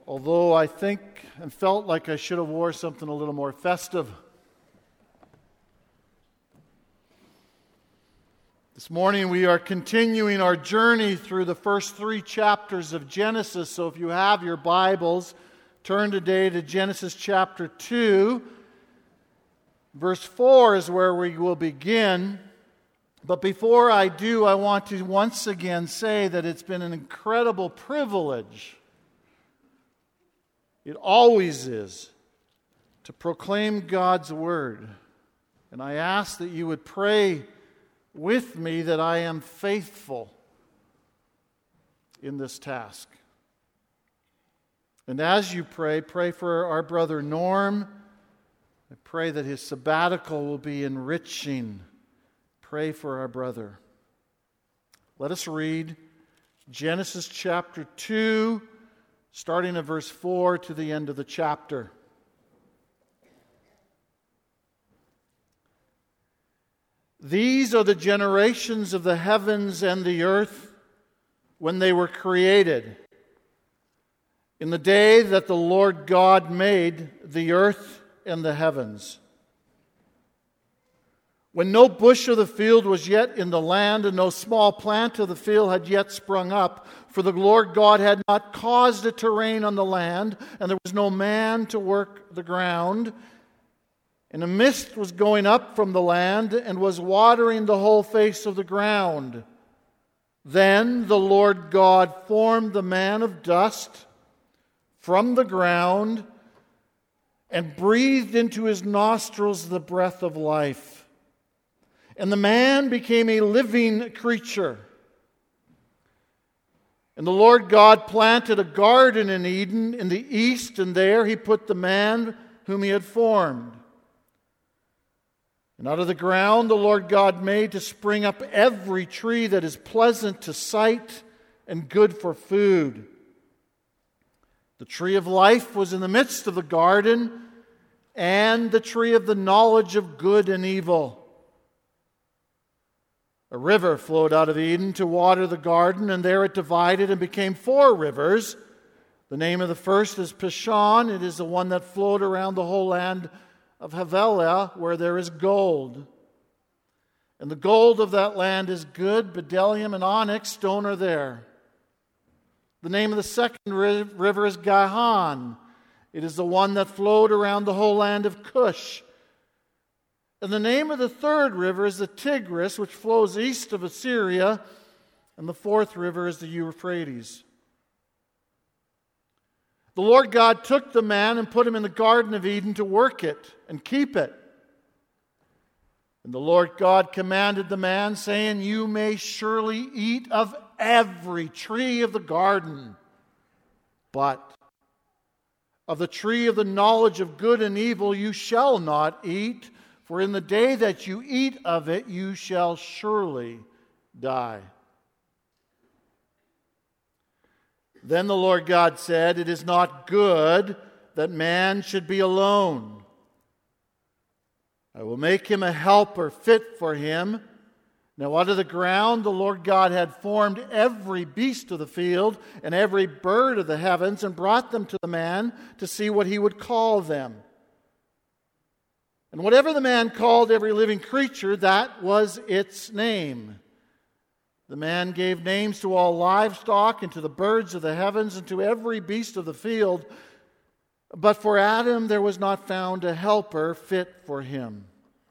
although I think and felt like I should have wore something a little more festive. This morning we are continuing our journey through the first 3 chapters of Genesis. So if you have your Bibles, turn today to Genesis chapter 2. Verse 4 is where we will begin. But before I do, I want to once again say that it's been an incredible privilege. It always is to proclaim God's Word. And I ask that you would pray with me that I am faithful in this task. And as you pray for our brother Norm. I pray that his sabbatical will be enriching. Pray for our brother. Let us read Genesis chapter 2, starting at verse 4 to the end of the chapter. These are the generations of the heavens and the earth when they were created. In the day that the Lord God made the earth and the heavens. When no bush of the field was yet in the land, and no small plant of the field had yet sprung up, for the Lord God had not caused it to rain on the land, and there was no man to work the ground. And a mist was going up from the land, and was watering the whole face of the ground. Then the Lord God formed the man of dust from the ground, and breathed into his nostrils the breath of life. And the man became a living creature. And the Lord God planted a garden in Eden in the east, and there he put the man whom he had formed. And out of the ground the Lord God made to spring up every tree that is pleasant to sight and good for food. The tree of life was in the midst of the garden, and the tree of the knowledge of good and evil. A river flowed out of Eden to water the garden, and there it divided and became 4 rivers. The name of the first is Pishon. It is the one that flowed around the whole land of Havilah, where there is gold. And the gold of that land is good. Bdellium and onyx stone are there. The name of the second river is Gihon. It is the one that flowed around the whole land of Cush. And the name of the third river is the Tigris, which flows east of Assyria. And the fourth river is the Euphrates. The Lord God took the man and put him in the Garden of Eden to work it and keep it. And the Lord God commanded the man, saying, "You may surely eat of every tree of the garden, but of the tree of the knowledge of good and evil you shall not eat, for in the day that you eat of it you shall surely die." Then the Lord God said, "It is not good that man should be alone. I will make him a helper fit for him." Now out of the ground the Lord God had formed every beast of the field and every bird of the heavens, and brought them to the man to see what he would call them. And whatever the man called every living creature, that was its name. The man gave names to all livestock, and to the birds of the heavens, and to every beast of the field. But for Adam there was not found a helper fit for him.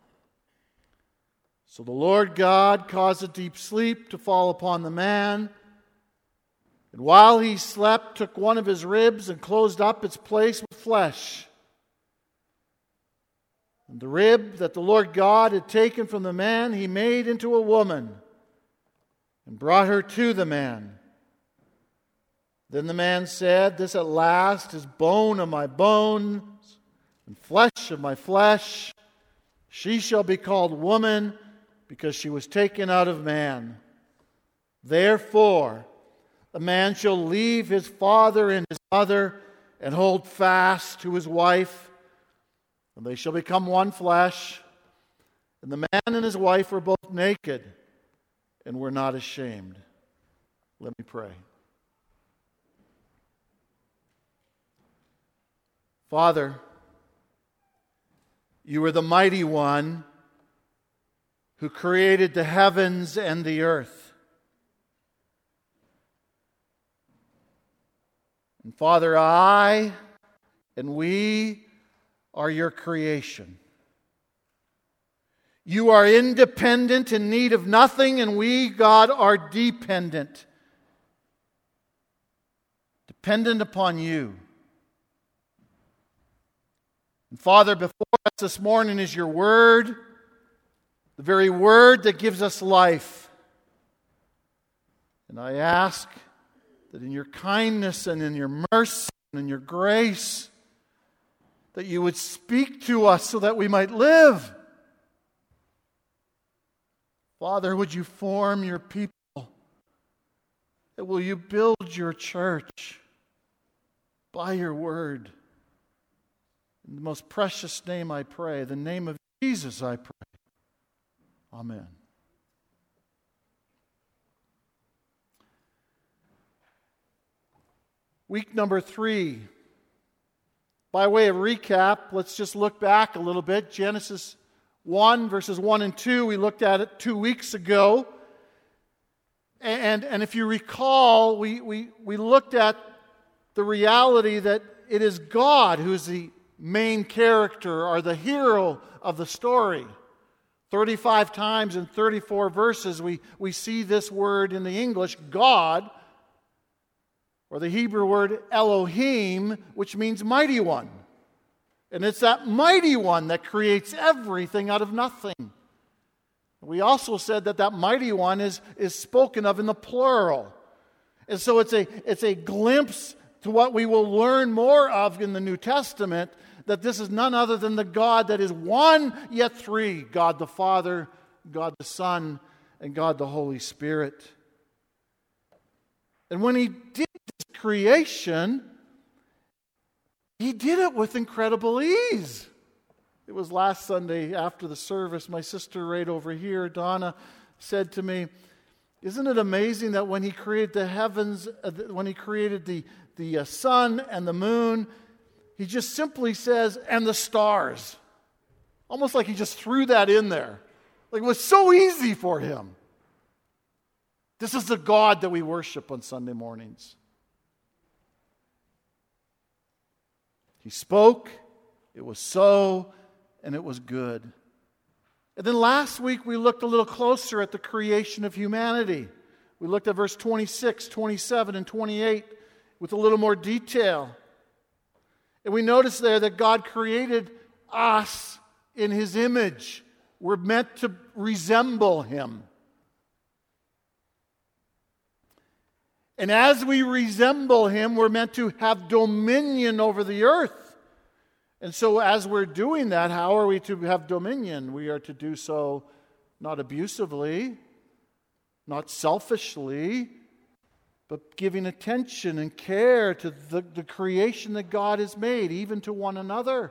So the Lord God caused a deep sleep to fall upon the man, and while he slept, took one of his ribs and closed up its place with flesh. And the rib that the Lord God had taken from the man, he made into a woman, and brought her to the man. Then the man said, "This at last is bone of my bones, and flesh of my flesh. She shall be called woman, because she was taken out of man. Therefore, a man shall leave his father and his mother, and hold fast to his wife, and they shall become one flesh. And the man and his wife were both naked, and were not ashamed." Let me pray. Father, you are the mighty one who created the heavens and the earth. And Father, I and we are your creation. You are independent, in need of nothing, and we, God, are dependent. Dependent upon you. And Father, before us this morning is your word, the very word that gives us life. And I ask that in your kindness and in your mercy and in your grace, that you would speak to us so that we might live. Father, would you form your people? And will you build your church by your word? In the most precious name I pray, the name of Jesus I pray. Amen. Week number 3. By way of recap, let's just look back a little bit. Genesis 1, verses 1 and 2, we looked at it 2 weeks ago. And if you recall, we looked at the reality that it is God who is the main character or the hero of the story. 35 times in 34 verses we see this word in the English, God, or the Hebrew word Elohim, which means mighty one. And it's that mighty one that creates everything out of nothing. We also said that mighty one is spoken of in the plural. And so it's a glimpse to what we will learn more of in the New Testament, that this is none other than the God that is one yet three. God the Father, God the Son, and God the Holy Spirit. And when He did this creation, He did it with incredible ease. It was last Sunday after the service, my sister right over here, Donna, said to me, isn't it amazing that when He created the heavens, when He created the sun and the moon, He just simply says, and the stars. Almost like He just threw that in there. Like it was so easy for Him. This is the God that we worship on Sunday mornings. He spoke, it was so, and it was good. And then last week we looked a little closer at the creation of humanity. We looked at verse 26, 27, and 28 with a little more detail. And we noticed there that God created us in His image. We're meant to resemble Him. And as we resemble Him, we're meant to have dominion over the earth. And so as we're doing that, how are we to have dominion? We are to do so not abusively, not selfishly, but giving attention and care to the creation that God has made, even to one another.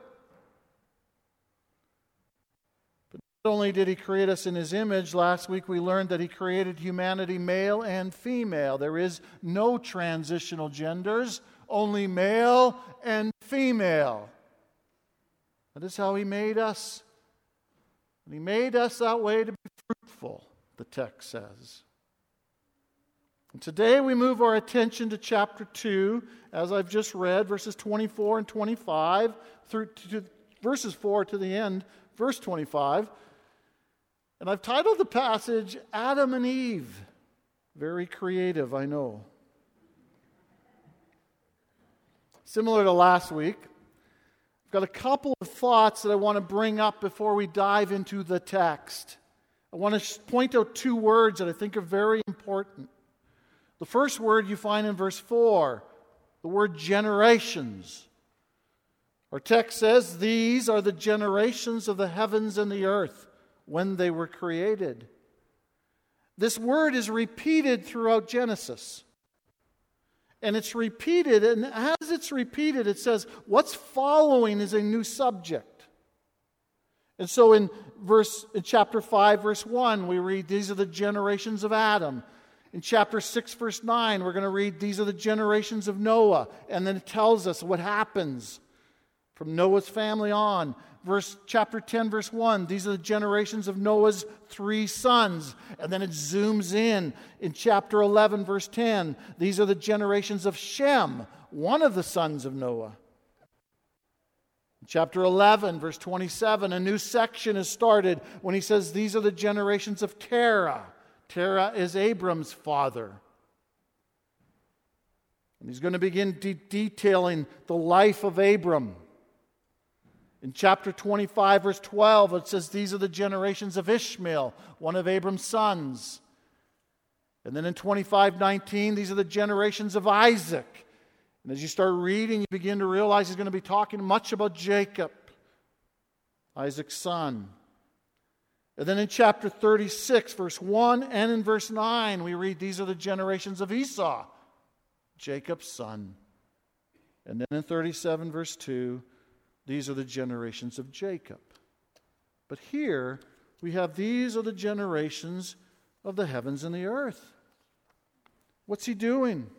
But not only did He create us in His image, last week we learned that He created humanity male and female. There is no transitional genders, only male and female. That is how He made us. And He made us that way to be fruitful, the text says. And today we move our attention to chapter 2, as I've just read, verses 24 and 25, through to verses 4 to the end, verse 25. And I've titled the passage, Adam and Eve. Very creative, I know. Similar to last week, I've got a couple of thoughts that I want to bring up before we dive into the text. I want to point out 2 words that I think are very important. The first word you find in verse 4, the word generations. Our text says, these are the generations of the heavens and the earth when they were created. This word is repeated throughout Genesis. And it's repeated, and as it's repeated, it says, what's following is a new subject. And so in chapter 5, verse 1, we read, these are the generations of Adam. In chapter 6, verse 9, we're going to read, these are the generations of Noah. And then it tells us what happens. from Noah's family on. Chapter 10, verse 1, these are the generations of Noah's 3 sons. And then it zooms in chapter 11, verse 10. These are the generations of Shem, one of the sons of Noah. Chapter 11, verse 27, a new section is started when he says these are the generations of Terah. Terah is Abram's father. And he's going to begin detailing the life of Abram. In chapter 25, verse 12, it says these are the generations of Ishmael, one of Abram's sons. And then in 25:19, these are the generations of Isaac. And as you start reading, you begin to realize he's going to be talking much about Jacob, Isaac's son. And then in chapter 36, verse 1 and in verse 9, we read these are the generations of Esau, Jacob's son. And then in 37, verse 2, these are the generations of Jacob. But here we have these are the generations of the heavens and the earth. What's he doing?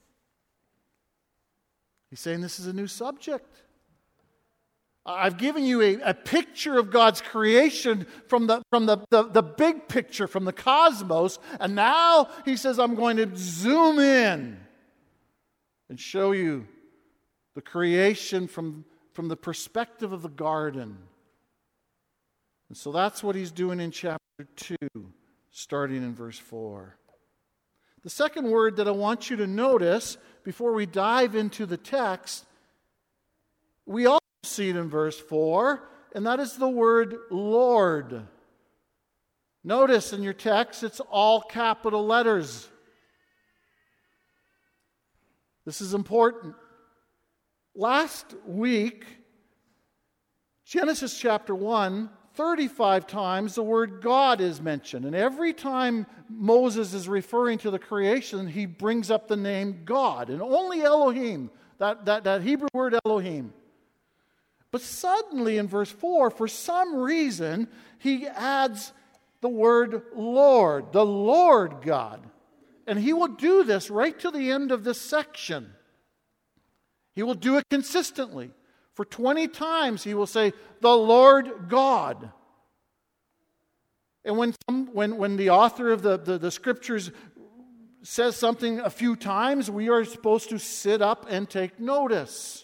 He's saying this is a new subject. I've given you a picture of God's creation from the big picture, from the cosmos, and now he says I'm going to zoom in and show you the creation from the perspective of the garden. And so that's what he's doing in chapter 2, starting in verse 4. The second word that I want you to notice before we dive into the text, we also see it in verse 4, and that is the word Lord. Notice in your text, it's all capital letters. This is important. Last week, Genesis chapter 1, 35 times the word God is mentioned. And every time Moses is referring to the creation, he brings up the name God. And only Elohim, that Hebrew word Elohim. But suddenly in verse 4, for some reason, he adds the word Lord, the Lord God. And he will do this right to the end of this section. He will do it consistently. For 20 times he will say, the Lord God. And when the author of the scriptures says something a few times, we are supposed to sit up and take notice.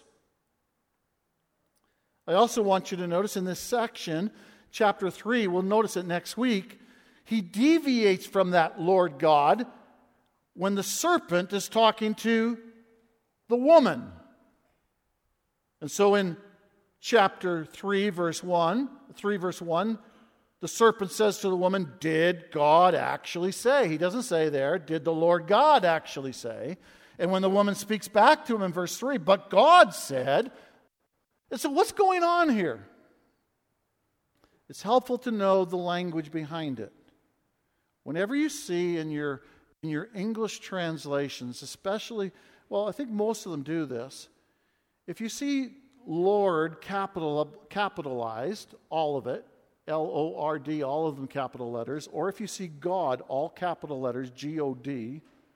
I also want you to notice in this section, chapter 3, we'll notice it next week, he deviates from that Lord God when the serpent is talking to the woman. And so in chapter 3, verse 1, the serpent says to the woman, did God actually say? He doesn't say there, did the Lord God actually say? And when the woman speaks back to him in verse 3, but God said, and so what's going on here? It's helpful to know the language behind it. Whenever you see in your English translations, especially, well, I think most of them do this, if you see Lord capitalized, all of it, L-O-R-D, all of them capital letters, or if you see God, all capital letters, G-O-D,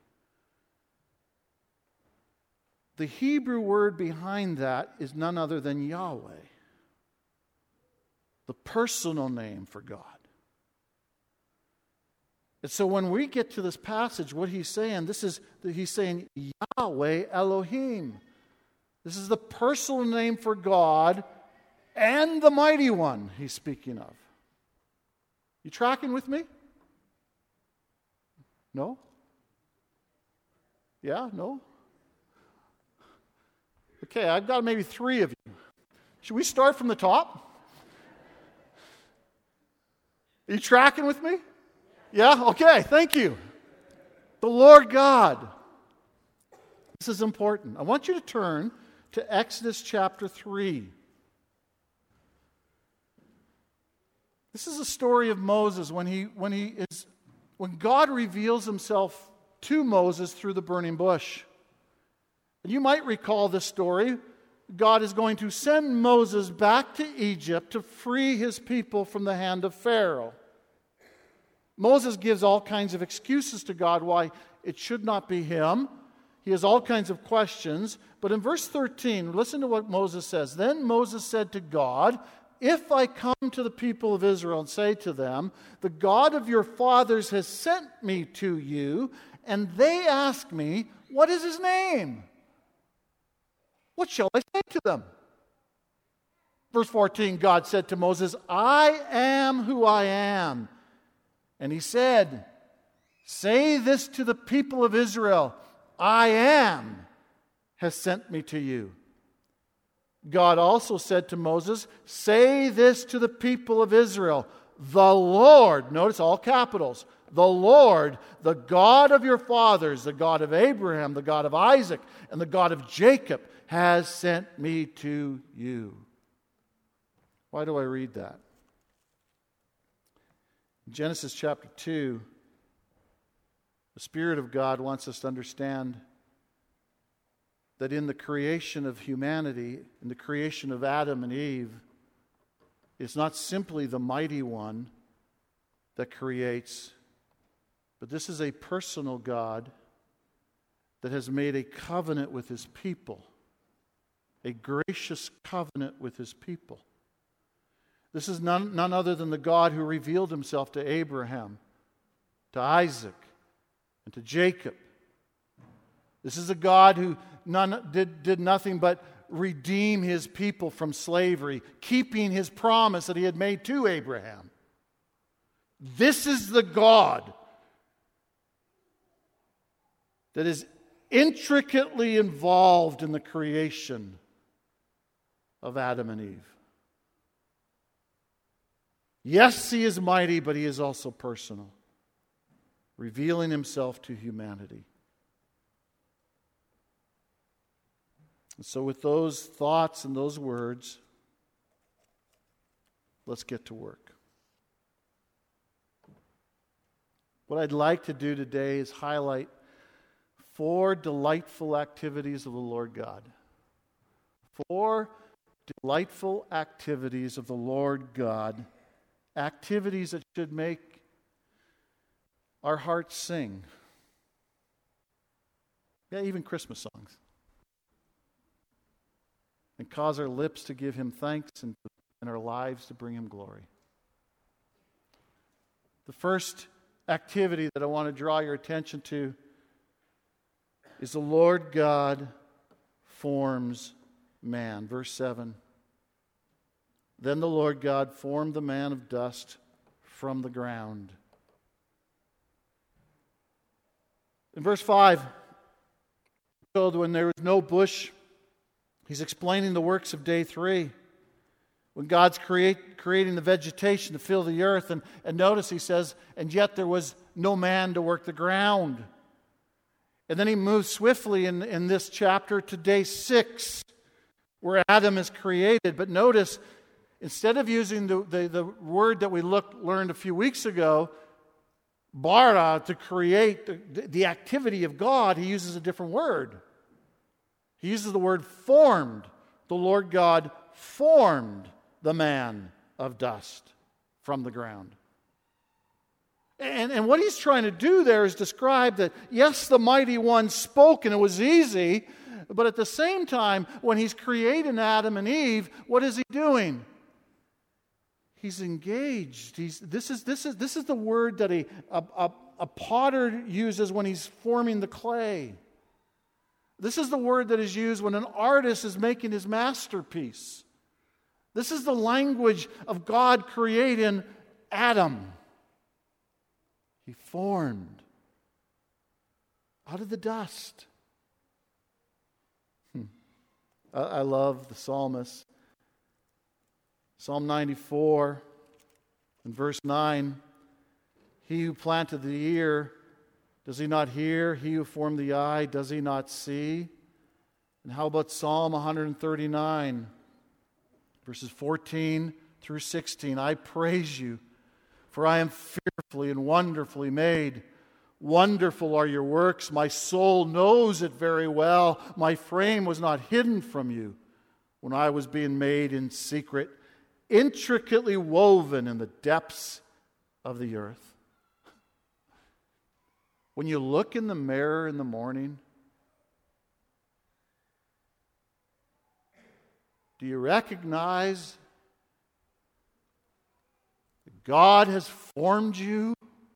the Hebrew word behind that is none other than Yahweh, the personal name for God. And so when we get to this passage, what he's saying, he's saying Yahweh Elohim. This is the personal name for God and the mighty one he's speaking of. You tracking with me? No? Yeah? No? Okay, I've got maybe 3 of you. Should we start from the top? Are you tracking with me? Yeah? Okay, thank you. The Lord God. This is important. I want you to turn to Exodus chapter 3. This is a story of Moses when God reveals himself to Moses through the burning bush. And you might recall this story. God is going to send Moses back to Egypt to free his people from the hand of Pharaoh. Moses gives all kinds of excuses to God why it should not be him. he has all kinds of questions. But in verse 13, listen to what Moses says. Then Moses said to God, if I come to the people of Israel and say to them, the God of your fathers has sent me to you, and they ask me, what is his name? What shall I say to them? Verse 14, God said to Moses, I am who I am. And he said, say this to the people of Israel, I am has sent me to you. God also said to Moses, say this to the people of Israel, the Lord, notice all capitals, the Lord, the God of your fathers, the God of Abraham, the God of Isaac, and the God of Jacob, has sent me to you. Why do I read that? In Genesis chapter 2, the Spirit of God wants us to understand that in the creation of humanity, in the creation of Adam and Eve, it's not simply the mighty one that creates, but this is a personal God that has made a covenant with his people, a gracious covenant with his people. This is none other than the God who revealed himself to Abraham, to Isaac, and to Jacob. This is a God who did nothing but redeem his people from slavery, keeping his promise that he had made to Abraham. This is the God that is intricately involved in the creation of Adam and Eve. Yes, he is mighty, but he is also personal, revealing himself to humanity. And so with those thoughts and those words, let's get to work. What I'd like to do today is highlight 4 delightful activities of the Lord God. 4 delightful activities of the Lord God. Activities that should make our hearts sing. Yeah, even Christmas songs. And cause our lips to give him thanks and our lives to bring him glory. The first activity that I want to draw your attention to is the Lord God forms man. Verse 7. Then the Lord God formed the man of dust from the ground. In verse 5, when there was no bush, he's explaining the works of day 3. When God's creating the vegetation to fill the earth. And notice he says, and yet there was no man to work the ground. And then he moves swiftly in this chapter to day 6, where Adam is created. But notice, instead of using the word that we learned a few weeks ago, bara, to create the activity of God, he uses a different word. He uses the word formed. The Lord God formed the man of dust from the ground. And what he's trying to do there is describe that, yes, the mighty one spoke and it was easy, but at the same time, when he's creating Adam and Eve, what is he doing? He's engaged. This is the word that a potter uses when he's forming the clay. This is the word that is used when an artist is making his masterpiece. This is the language of God creating Adam. He formed out of the dust. I love the psalmist. Psalm 94 and verse 9. He who planted the ear, does he not hear? He who formed the eye, does he not see? And how about Psalm 139, verses 14 through 16? I praise you, for I am fearfully and wonderfully made. Wonderful are your works. My soul knows it very well. My frame was not hidden from you when I was being made in secret, intricately woven in the depths of the earth. When you look in the mirror in the morning, Do you recognize that God has formed you?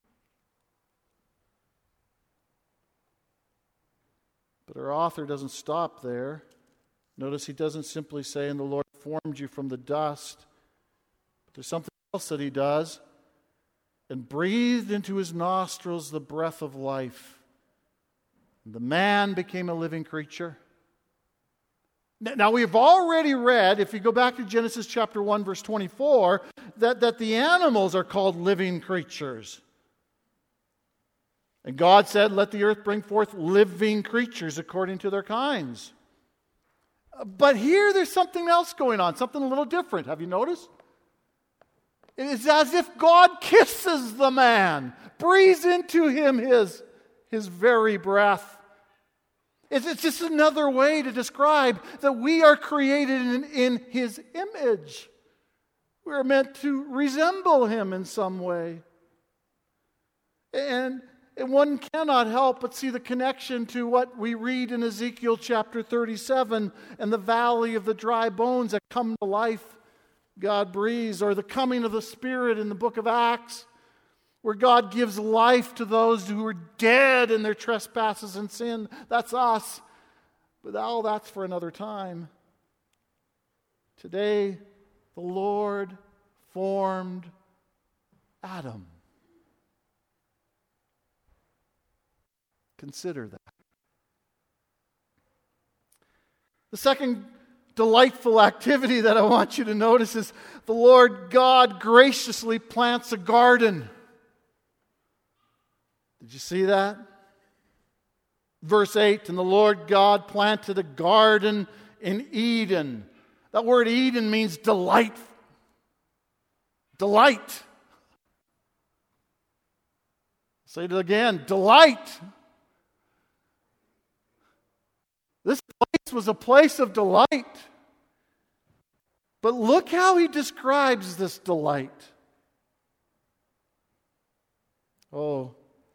But our author doesn't stop there. Notice he doesn't simply say, "And the Lord formed you from the dust." But there's something else that he does. "And breathed into his nostrils the breath of life. And the man became a living creature." Now we've already read, if you go back to Genesis chapter 1, verse 24, that the animals are called living creatures. And God said, "Let the earth bring forth living creatures according to their kinds." But here there's something else going on, something a little different. Have you noticed? It's as if God kisses the man, breathes into him his very breath. It's just another way to describe that we are created in his image. We're meant to resemble him in some way. And one cannot help but see the connection to what we read in Ezekiel chapter 37 and the valley of the dry bones that come to life. God breathes, or the coming of the Spirit in the book of Acts, where God gives life to those who are dead in their trespasses and sin. That's us. But all that's for another time. Today, the Lord formed Adam. Consider that. The second delightful activity that I want you to notice is the Lord God graciously plants a garden. Did you see that? Verse 8, "And the Lord God planted a garden in Eden." That word Eden means delight. Delight. Say it again, delight. This place was a place of delight. But look how he describes this delight. Oh,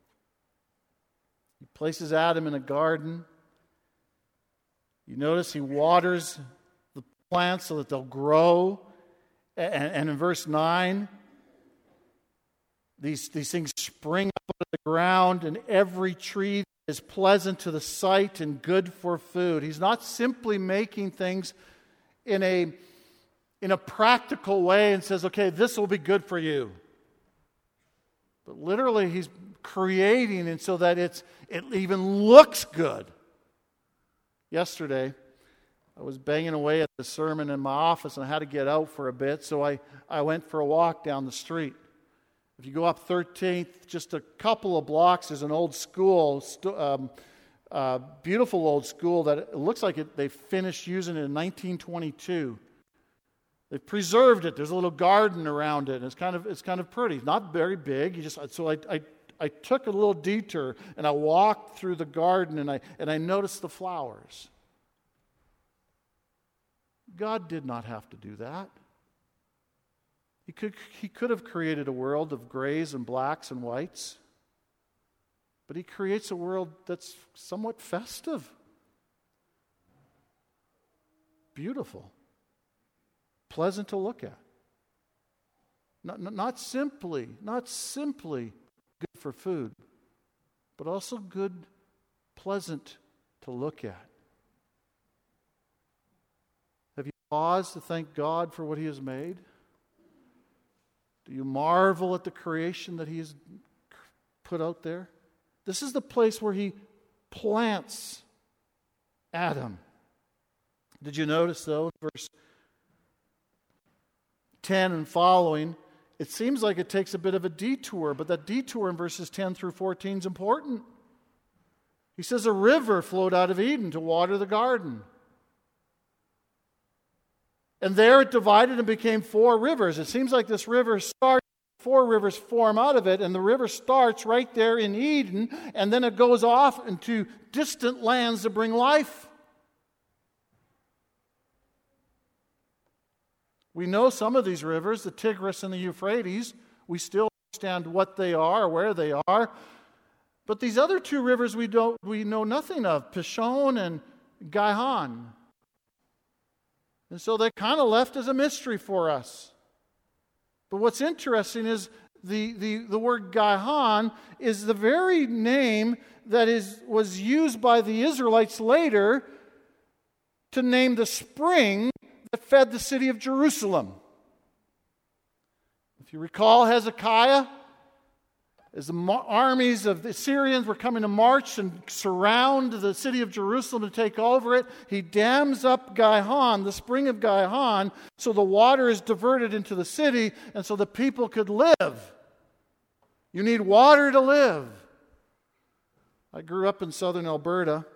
he places Adam in a garden. You notice he waters the plants so that they'll grow. And in verse 9, these things spring up out of the ground, and every tree is pleasant to the sight and good for food. He's not simply making things in a practical way and says, "Okay, this will be good for you." But literally, he's creating it so that it even looks good. Yesterday, I was banging away at the sermon in my office, and I had to get out for a bit, so I went for a walk down the street. If you go up 13th, just a couple of blocks, there's an old school, beautiful old school that it looks like they finished using it in 1922. They've preserved it. There's a little garden around it, and it's kind of pretty. Not very big. I took a little detour and I walked through the garden and I noticed the flowers. God did not have to do that. He could have created a world of grays and blacks and whites, but he creates a world that's somewhat festive, beautiful, pleasant to look at. Not simply good for food, but also good, pleasant to look at. Have you paused to thank God for what he has made? Do you marvel at the creation that he has put out there? This is the place where he plants Adam. Did you notice, though, verse 10 and following, it seems like it takes a bit of a detour, but that detour in verses 10 through 14 is important. He says a river flowed out of Eden to water the garden. And there it divided and became 4 rivers. It seems like this river starts, 4 rivers form out of it, and the river starts right there in Eden, and then it goes off into distant lands to bring life. We know some of these rivers, the Tigris and the Euphrates. We still understand what they are, where they are. But these other 2 rivers we know nothing of, Pishon and Gihon. And so they're kind of left as a mystery for us. But what's interesting is the word Gihon is the very name that was used by the Israelites later to name the spring that fed the city of Jerusalem. If you recall Hezekiah, as the armies of the Assyrians were coming to march and surround the city of Jerusalem to take over it, he dams up Gihon, the spring of Gihon, so the water is diverted into the city and so the people could live. You need water to live. I grew up in southern Alberta,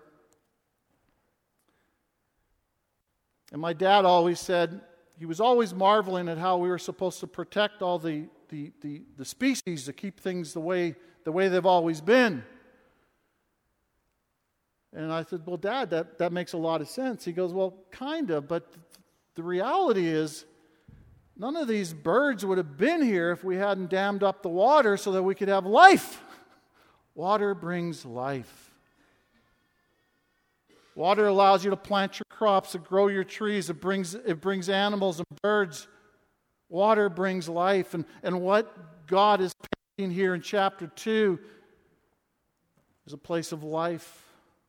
and my dad always said, he was always marveling at how we were supposed to protect all the species to keep things the way they've always been. And I said, well, Dad, that makes a lot of sense. He goes, well, kind of, but the reality is none of these birds would have been here if we hadn't dammed up the water so that we could have life. Water brings life. Water allows you to plant your crops, to grow your trees. It brings animals and birds. Water brings life. And what God is painting here in chapter 2 is a place of life.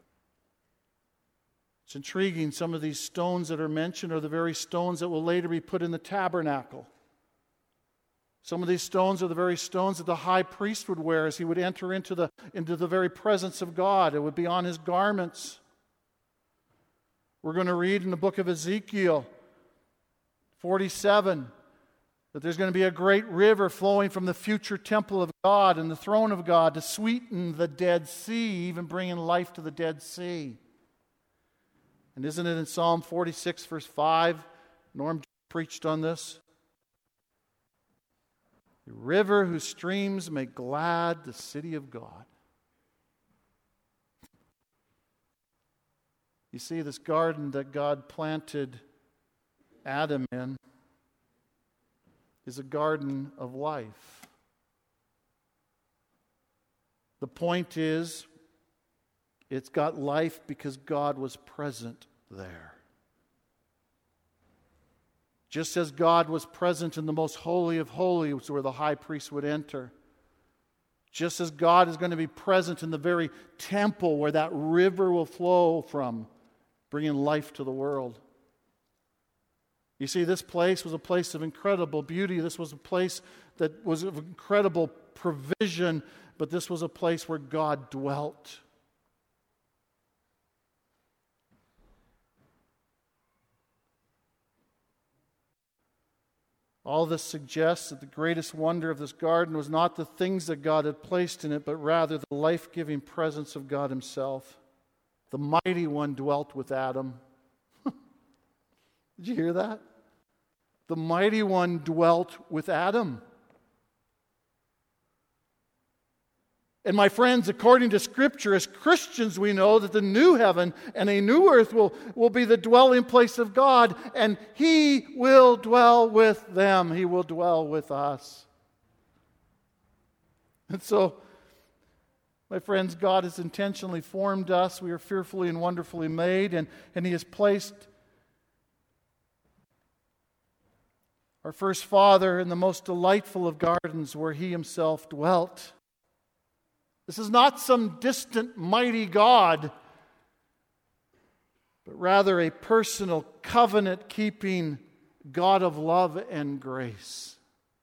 It's intriguing. Some of these stones that are mentioned are the very stones that will later be put in the tabernacle. Some of these stones are the very stones that the high priest would wear as he would enter into the very presence of God. It would be on his garments. We're going to read in the book of Ezekiel 47 that there's going to be a great river flowing from the future temple of God and the throne of God to sweeten the Dead Sea, even bringing life to the Dead Sea. And isn't it in Psalm 46, verse 5? Norm preached on this. The river whose streams make glad the city of God. You see, this garden that God planted Adam in is a garden of life. The point is, it's got life because God was present there. Just as God was present in the most holy of holies where the high priest would enter. Just as God is going to be present in the very temple where that river will flow from, bringing life to the world. You see, this place was a place of incredible beauty. This was a place that was of incredible provision, but this was a place where God dwelt. All this suggests that the greatest wonder of this garden was not the things that God had placed in it, but rather the life-giving presence of God Himself. The mighty one dwelt with Adam. Did you hear that? The mighty one dwelt with Adam. And my friends, according to Scripture, as Christians, we know that the new heaven and a new earth will be the dwelling place of God, and He will dwell with them. He will dwell with us. And so, my friends, God has intentionally formed us. We are fearfully and wonderfully made, and He has placed our first father in the most delightful of gardens where He Himself dwelt. This is not some distant, mighty God, but rather a personal, covenant-keeping God of love and grace.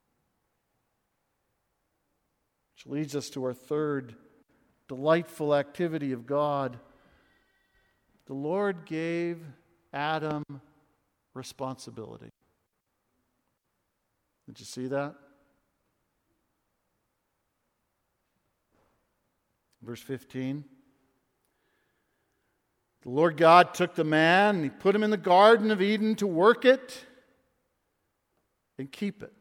Which leads us to our third delightful activity of God. The Lord gave Adam responsibility. Did you see that? Verse 15. The Lord God took the man and He put him in the Garden of Eden to work it and keep it.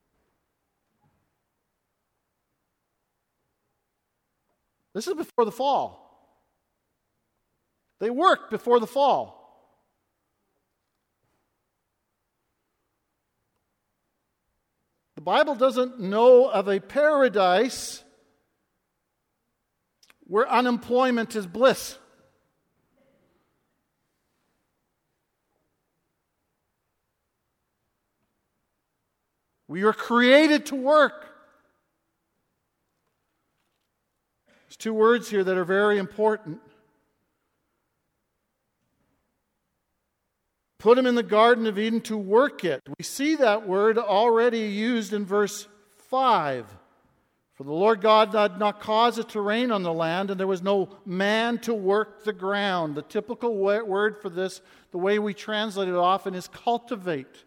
This is before the fall. They worked before the fall. The Bible doesn't know of a paradise where unemployment is bliss. We are created to work. There's two words here that are very important. Put him in the Garden of Eden to work it. We see that word already used in verse 5. For the Lord God did not cause it to rain on the land, and there was no man to work the ground. The typical word for this, the way we translate it often, is cultivate.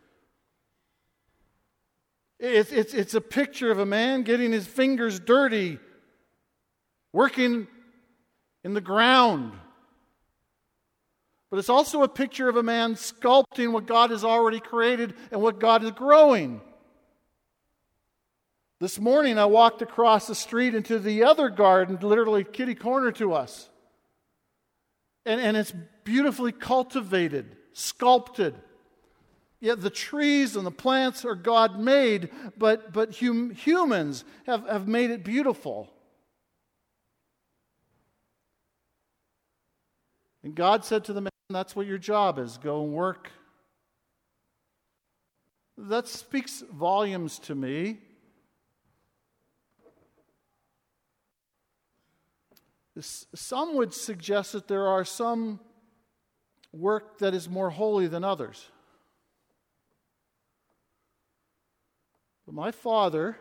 It's a picture of a man getting his fingers dirty, working in the ground. But it's also a picture of a man sculpting what God has already created and what God is growing. This morning I walked across the street into the other garden, literally kitty corner to us. And it's beautifully cultivated, sculpted. Yet the trees and the plants are God-made, but humans have made it beautiful. And God said to the man, that's what your job is. Go and work. That speaks volumes to me. Some would suggest that there are some work that is more holy than others. But my father,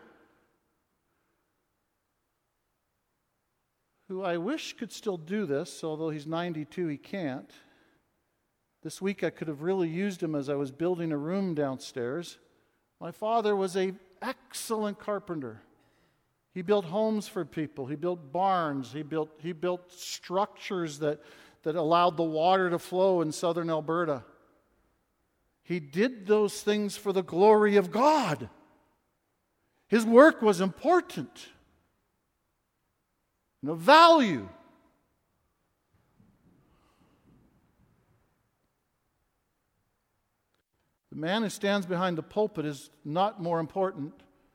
who I wish could still do this, although he's 92, he can't. This week I could have really used him as I was building a room downstairs. My father was an excellent carpenter. He built homes for people. He built barns. He built structures that allowed the water to flow in southern Alberta. He did those things for the glory of God. His work was important and of value. The man who stands behind the pulpit is not more important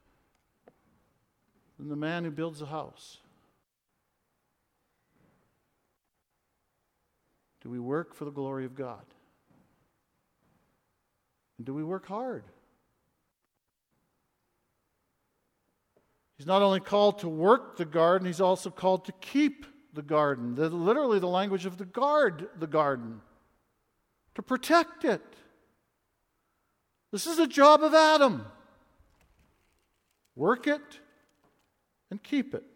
than the man who builds a house. Do we work for the glory of God? And do we work hard? He's not only called to work the garden, he's also called to keep the garden. Literally the language of to guard the garden, to protect it. This is the job of Adam. Work it and keep it.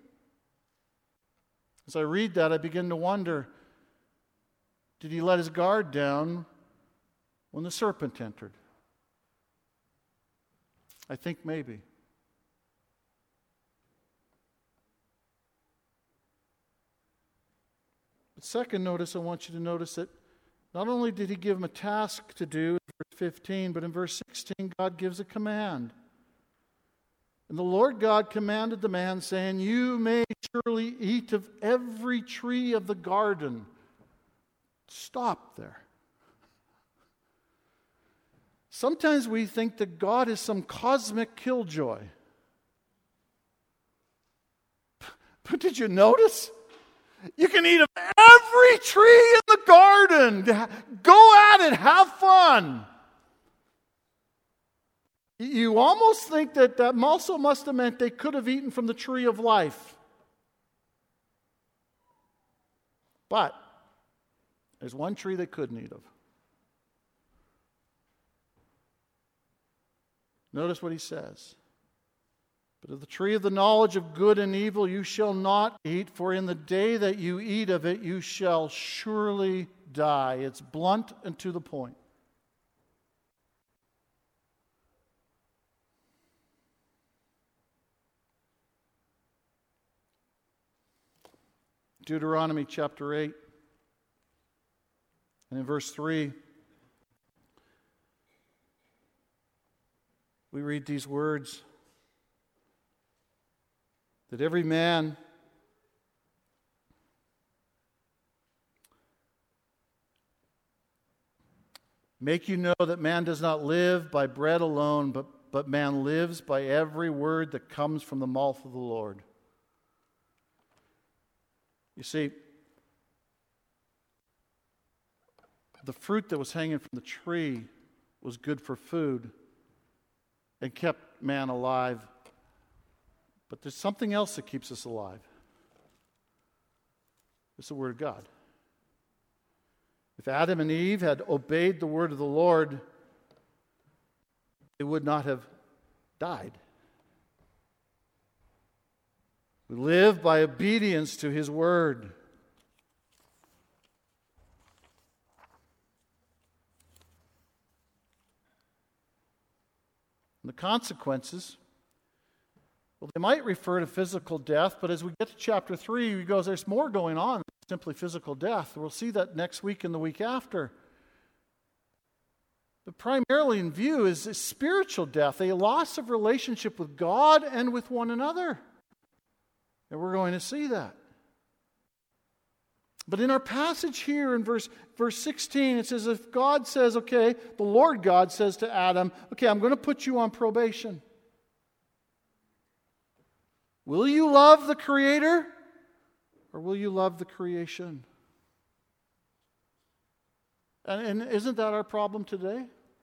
As I read that, I begin to wonder, did he let his guard down when the serpent entered? I think maybe. But second, notice, I want you to notice that not only did he give him a task to do in verse 15, but in verse 16, God gives a command. And the Lord God commanded the man, saying, you may surely eat of every tree of the garden. Stop there. Sometimes we think that God is some cosmic killjoy. But did you notice? You can eat of every tree in the garden. Go at it. Have fun. You almost think that also must have meant they could have eaten from the tree of life. But there's one tree they couldn't eat of. Notice what he says. But of the tree of the knowledge of good and evil you shall not eat, for in the day that you eat of it you shall surely die. It's blunt and to the point. Deuteronomy chapter 8 and in verse 3 we read these words, that every man make you know that man does not live by bread alone, but man lives by every word that comes from the mouth of the Lord. You see, the fruit that was hanging from the tree was good for food and kept man alive. But there's something else that keeps us alive. It's the Word of God. If Adam and Eve had obeyed the word of the Lord, they would not have died. We live by obedience to His word. And the consequences, well, they might refer to physical death, but as we get to chapter 3, he goes, there's more going on than simply physical death. We'll see that next week and the week after. But primarily in view is spiritual death, a loss of relationship with God and with one another. And we're going to see that. But in our passage here in verse 16, it says, if God says, okay, the Lord God says to Adam, okay, I'm going to put you on probation. Will you love the Creator or will you love the creation? And isn't that our problem today?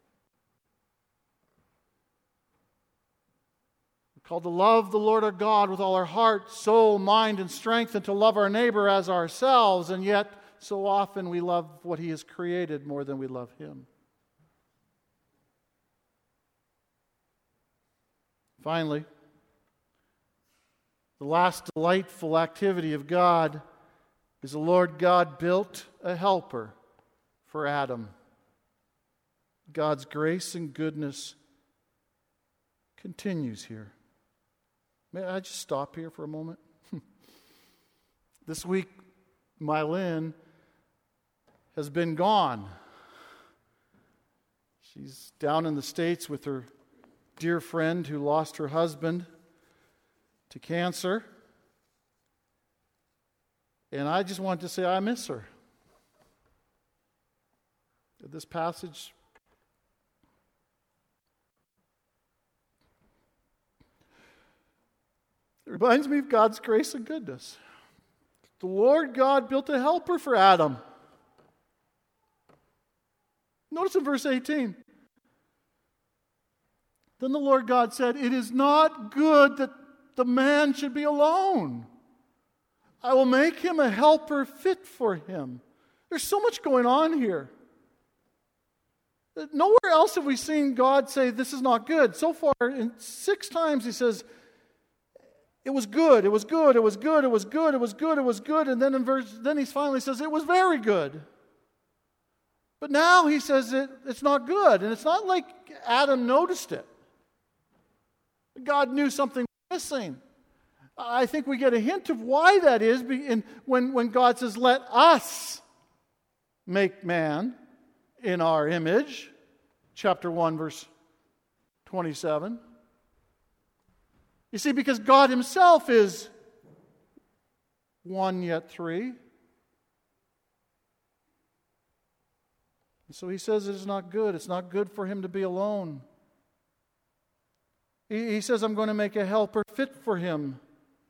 We're called to love the Lord our God with all our heart, soul, mind, and strength, and to love our neighbor as ourselves, and yet so often we love what He has created more than we love Him. Finally, the last delightful activity of God is the Lord God built a helper for Adam. God's grace and goodness continues here. May I just stop here for a moment? This week, Mylene has been gone. She's down in the States with her dear friend who lost her husband to cancer. And I just wanted to say I miss her. This passage it reminds me of God's grace and goodness. The Lord God built a helper for Adam. Notice in verse 18. Then the Lord God said, it is not good that the man should be alone. I will make him a helper fit for him. There's so much going on here. Nowhere else have we seen God say this is not good. So far, 6 times He says, it was good, it was good, it was good, it was good, it was good, it was good. And then He finally says, it was very good. But now He says it's not good. And it's not like Adam noticed it. God knew something was missing. I think we get a hint of why that is when God says, let us make man in our image. Chapter 1, verse 27. You see, because God Himself is one yet three. And so He says it is not good. It's not good for him to be alone. He says, I'm going to make a helper fit for him.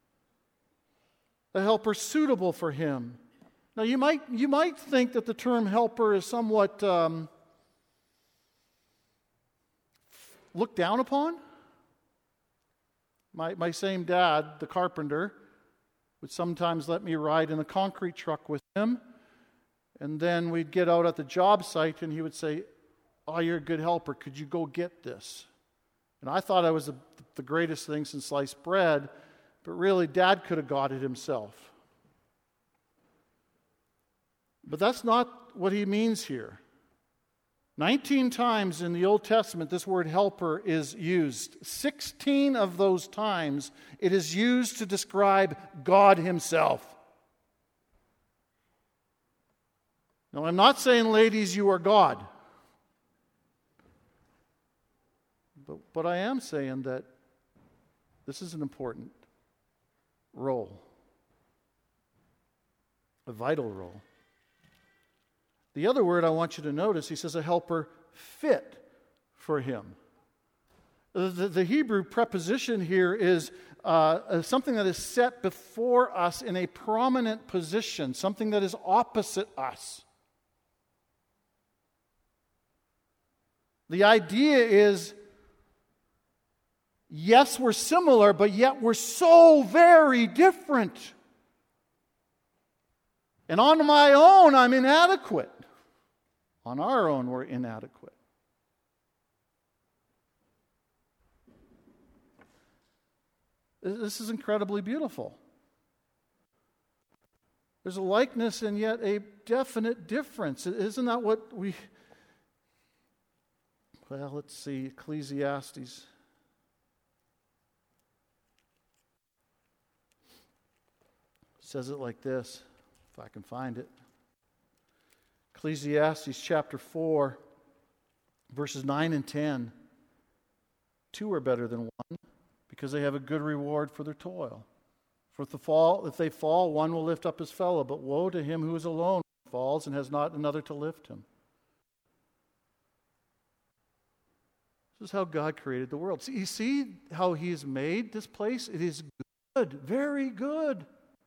A helper suitable for him. Now you might think that the term helper is somewhat looked down upon. My same dad, the carpenter, would sometimes let me ride in a concrete truck with him. And then we'd get out at the job site and he would say, oh, you're a good helper. Could you go get this? And I thought I was the greatest thing since sliced bread. But really, Dad could have got it himself. But that's not what he means here. 19 times in the Old Testament, this word helper is used. 16 of those times, it is used to describe God Himself. Now, I'm not saying, ladies, you are God. But I am saying that this is an important role. A vital role. The other word I want you to notice, he says a helper fit for him. The Hebrew preposition here is something that is set before us in a prominent position, something that is opposite us. The idea is Yes, we're similar, but yet we're so very different. And on my own, I'm inadequate. On our own, we're inadequate. This is incredibly beautiful. There's a likeness and yet a definite difference. Isn't that what we... Well, let's see, Ecclesiastes. Says it like this, if I can find it. Ecclesiastes chapter 4, verses 9 and 10. Two are better than one, because they have a good reward for their toil. For if they fall, one will lift up his fellow, but woe to him who is alone when he falls and has not another to lift him. This is how God created the world. You see how He has made this place? It is good, very good.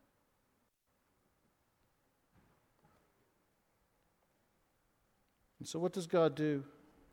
And so what does God do?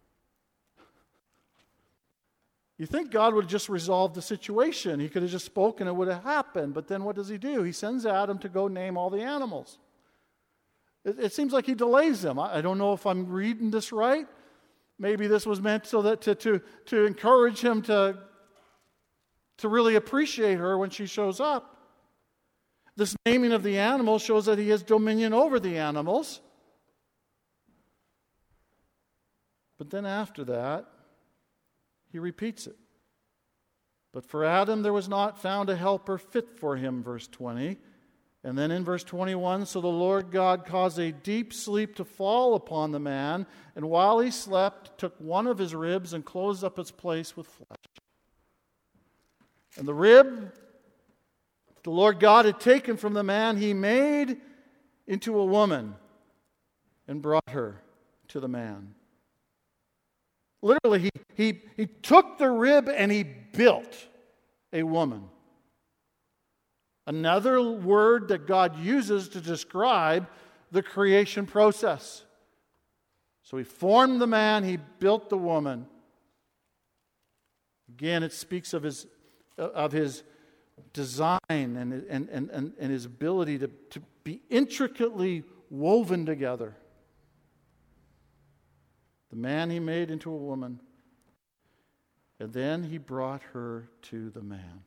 You think God would have just resolved the situation. He could have just spoken, it would have happened. But then what does He do? He sends Adam to go name all the animals. It seems like He delays them. I don't know if I'm reading this right. Maybe this was meant so that to encourage him to really appreciate her when she shows up. This naming of the animals shows that He has dominion over the animals. But then after that, He repeats it. But for Adam there was not found a helper fit for him, verse 20. And then in verse 21, so the Lord God caused a deep sleep to fall upon the man, and while he slept, took one of his ribs and closed up its place with flesh. And the rib the Lord God had taken from the man, He made into a woman and brought her to the man. Literally, he took the rib and He built a woman. Another word that God uses to describe the creation process. So He formed the man, He built the woman. Again, it speaks of His design and His ability to be intricately woven together. The man He made into a woman, and then He brought her to the man.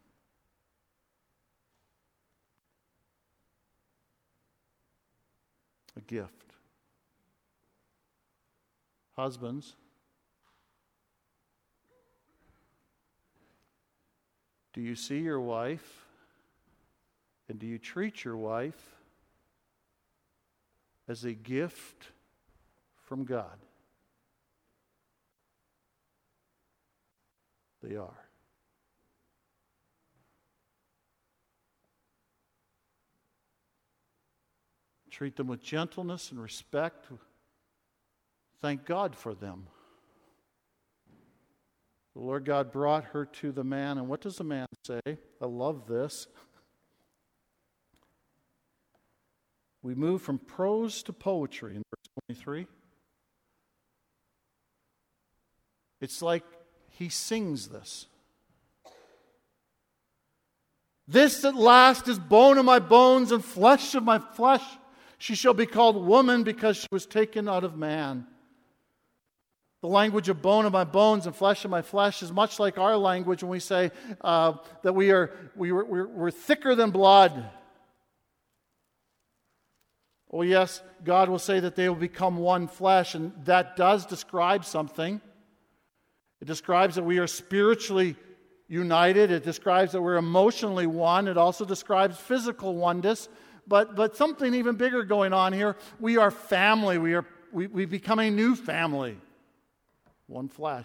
A gift. Husbands, do you see your wife and do you treat your wife as a gift from God? They are. Treat them with gentleness and respect. Thank God for them. The Lord God brought her to the man, and what does the man say? I love this. We move from prose to poetry in verse 23. It's like he sings this. This at last is bone of my bones and flesh of my flesh. She shall be called woman because she was taken out of man. The language of bone of my bones and flesh of my flesh is much like our language when we say that we're thicker than blood. Oh yes, God will say that they will become one flesh, and that does describe something. It describes that we are spiritually united. It describes that we're emotionally one. It also describes physical oneness. But something even bigger going on here. We are family. We become a new family. One flesh.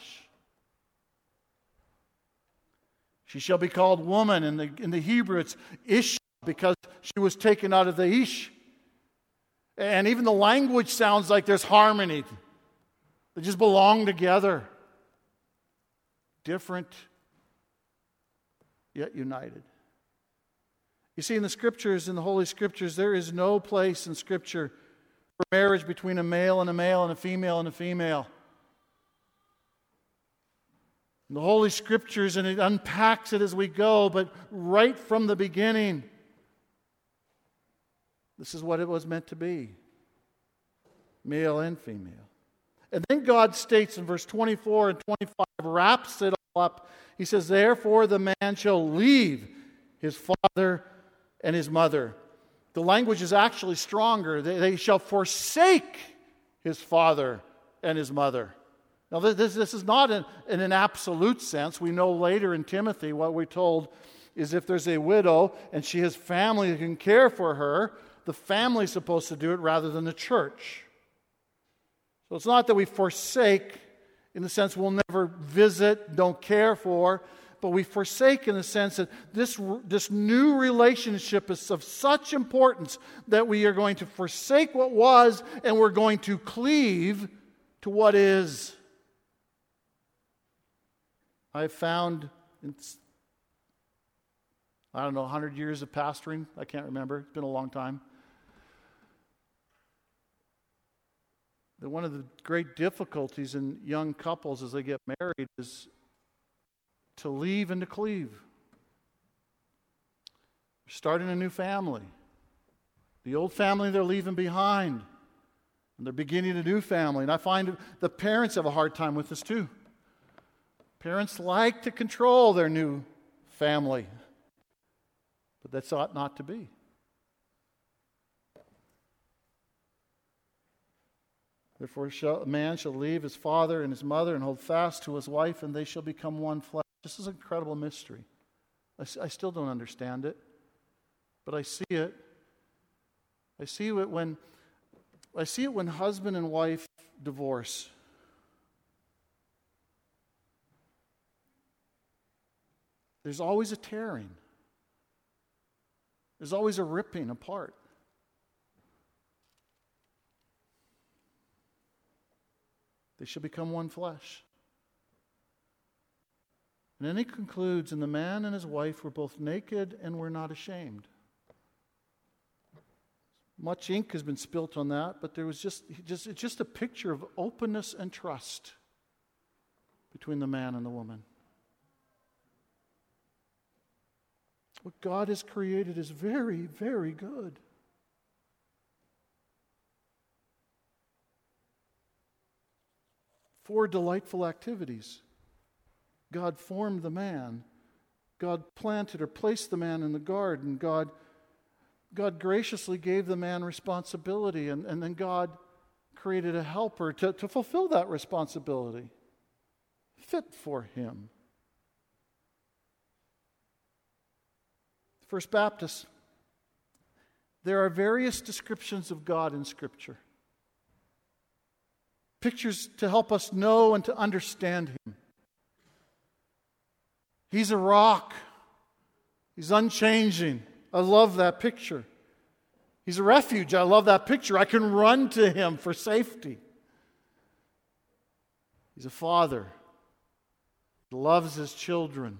She shall be called woman. In the Hebrew, it's Ish, because she was taken out of the Ish. And even the language sounds like there's harmony. They just belong together. Different, yet united. You see, in the Scriptures, in the Holy Scriptures, there is no place in Scripture for marriage between a male and a male and a female and a female. The Holy Scriptures, and it unpacks it as we go, but right from the beginning, this is what it was meant to be. Male and female. And then God states in verse 24 and 25, wraps it all up. He says, therefore the man shall leave his father and his mother. The language is actually stronger. They shall forsake his father and his mother. Now this is not in an absolute sense. We know later in Timothy what we're told is if there's a widow and she has family that can care for her, the family's supposed to do it rather than the church. So it's not that we forsake in the sense we'll never visit, don't care for, but we forsake in the sense that this new relationship is of such importance that we are going to forsake what was and we're going to cleave to what is. I've found, I don't know, 100 years of pastoring, I can't remember, it's been a long time, that one of the great difficulties in young couples as they get married is to leave and to cleave. They're starting a new family. The old family they're leaving behind. And they're beginning a new family. And I find the parents have a hard time with this too. Parents like to control their new family. But that's ought not to be. Therefore a man shall leave his father and his mother and hold fast to his wife, and they shall become one flesh. This is an incredible mystery. I still don't understand it, but I see it. I see it when husband and wife divorce. There's always a tearing. There's always a ripping apart. They shall become one flesh. And then he concludes, and the man and his wife were both naked and were not ashamed. Much ink has been spilt on that, but there was it's just a picture of openness and trust between the man and the woman. What God has created is very, very good. Four delightful activities. God formed the man. God planted or placed the man in the garden. God graciously gave the man responsibility, and then God created a helper to fulfill that responsibility, fit for him. First Baptist, there are various descriptions of God in Scripture. Pictures to help us know and to understand Him. He's a rock. He's unchanging. I love that picture. He's a refuge. I love that picture. I can run to Him for safety. He's a father. He loves His children.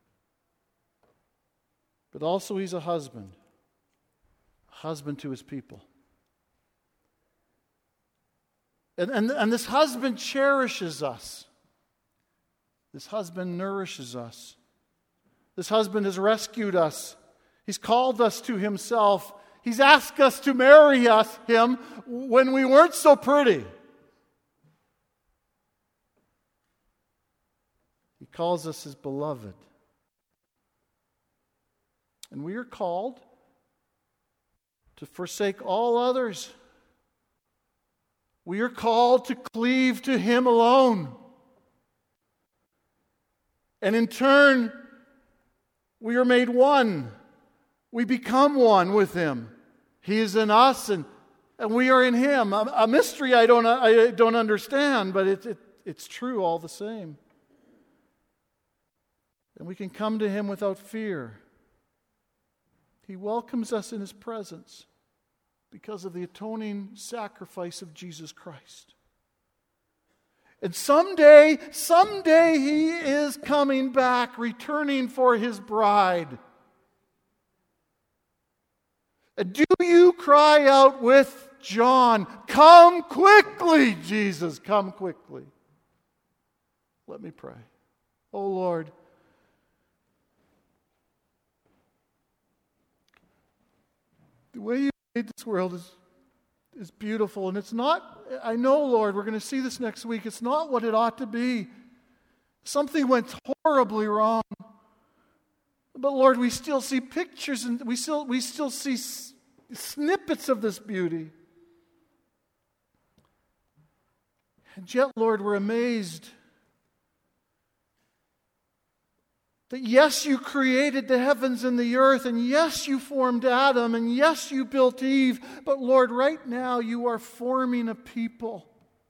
But also He's a husband to His people. And this husband cherishes us. This husband nourishes us. This husband has rescued us. He's called us to himself. He's asked us to marry him when we weren't so pretty. He calls us his beloved. And we are called to forsake all others. We are called to cleave to him alone. And in turn, we are made one. We become one with him. He is in us and we are in him. A mystery I don't understand, but it's true all the same. And we can come to him without fear. He welcomes us in his presence because of the atoning sacrifice of Jesus Christ. And someday he is coming back, returning for his bride. And do you cry out with John, "Come quickly, Jesus, come quickly"? Let me pray. Oh Lord, the way you made this world is beautiful. And it's not, I know, Lord, we're going to see this next week. It's not what it ought to be. Something went horribly wrong. But Lord, we still see pictures and we still see snippets of this beauty. And yet, Lord, we're amazed that yes, you created the heavens and the earth, and yes, you formed Adam, and yes, you built Eve, but Lord, right now you are forming a people.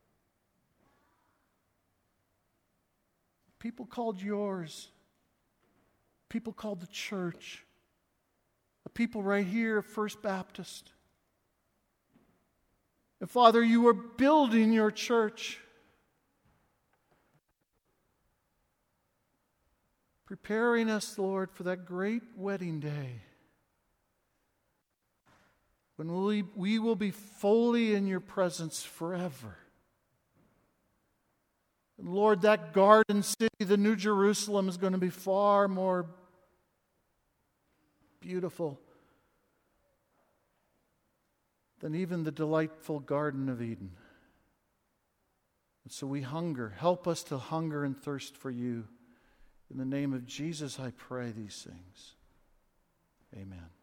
People called yours. People called the church. A people right here at First Baptist. And Father, you are building your church. Preparing us, Lord, for that great wedding day when we will be fully in your presence forever. And Lord, that garden city, the New Jerusalem, is going to be far more beautiful than even the delightful Garden of Eden. And so we hunger. Help us to hunger and thirst for you. In the name of Jesus, I pray these things. Amen.